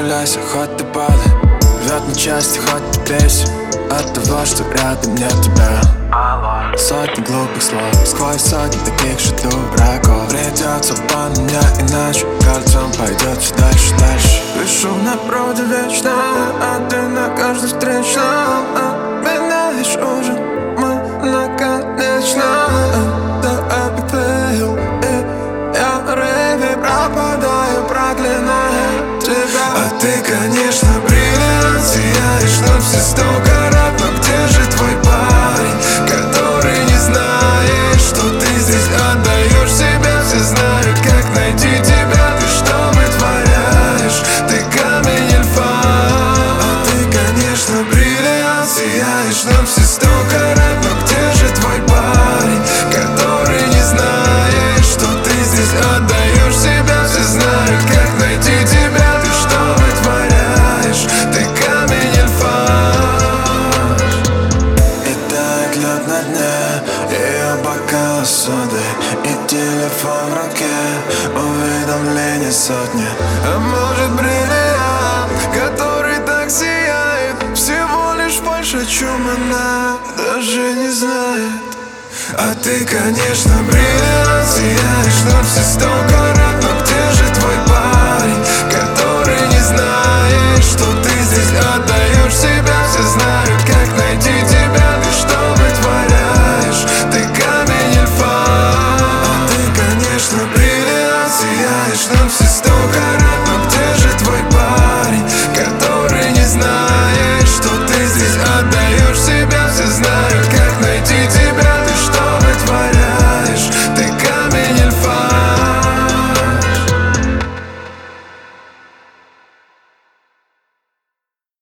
Сопротивляйся, хоть ты падай, рвет на части, хоть ты трясся от того, что рядом нет тебя. Сотни глупых слов, сквозь сотни таких же дураков. Придется по мне, иначе кольцом пойдет все дальше, дальше. Пишу на проводе вечно, а ты на каждой встречном меняешь ужин, мы наконечно. Это эпифейл, и я в рейве пропадаю, проклиная тебя. А ты, конечно, бриллиант, сияешь на все 100 карат. Но где же твой парень, который не знает, что ты здесь отдаешь себя? Все знают, как найти тебя. Ты что вытворяешь? Ты камень или фан? А ты, конечно, бриллиант, сияешь на все 100 карат. Но где же твой парень, который не знает, что ты здесь отдаешь себя? Все знают, как найти тебя. Ты что вытворяешь? Ты камень или фарш? И тает лед на дне, ее бокал соды и телефон в руке, уведомления сотни. А может бриллиант, который так сияет, всего лишь больше, чем она даже не знает. А ты, конечно, бриллиант, сияешь на все 100 карат.